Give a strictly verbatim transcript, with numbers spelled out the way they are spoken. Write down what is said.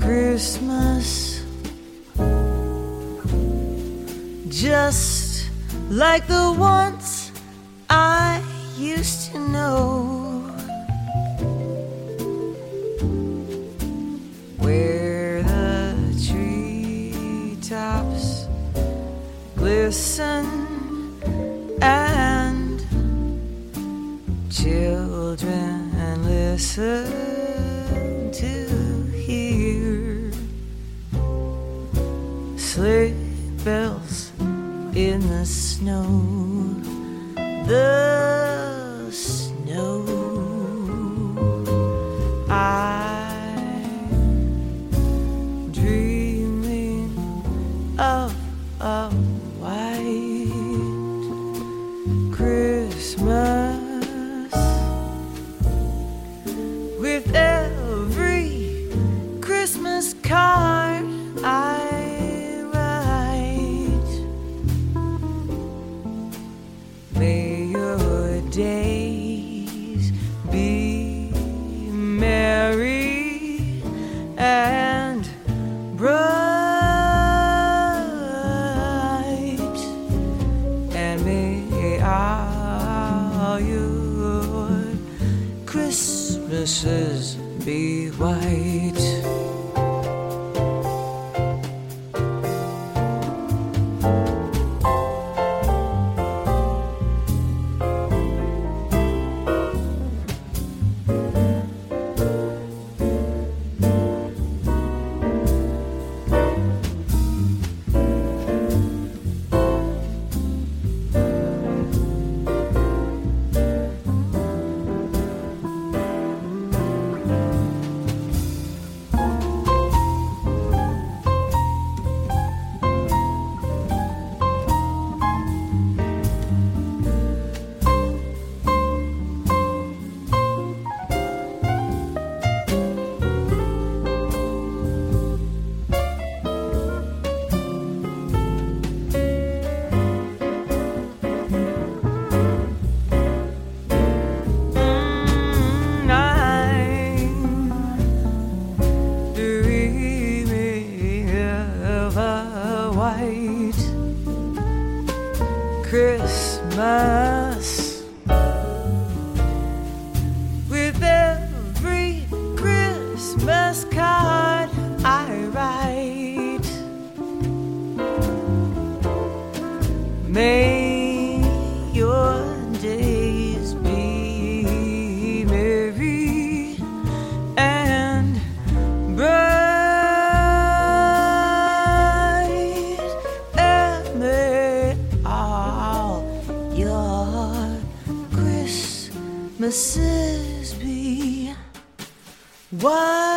Christmas, just like the ones I used to know, where the treetops glisten and children listen to hear sleigh bells in the snow, the snow. I'm dreaming of a white Christmas, with every Christmas card I write. May your days be merry and bright, and may all your Christmases be white. Christmas, with every Christmas card I write. May your days be merry and bright, and may all your Christmases be white.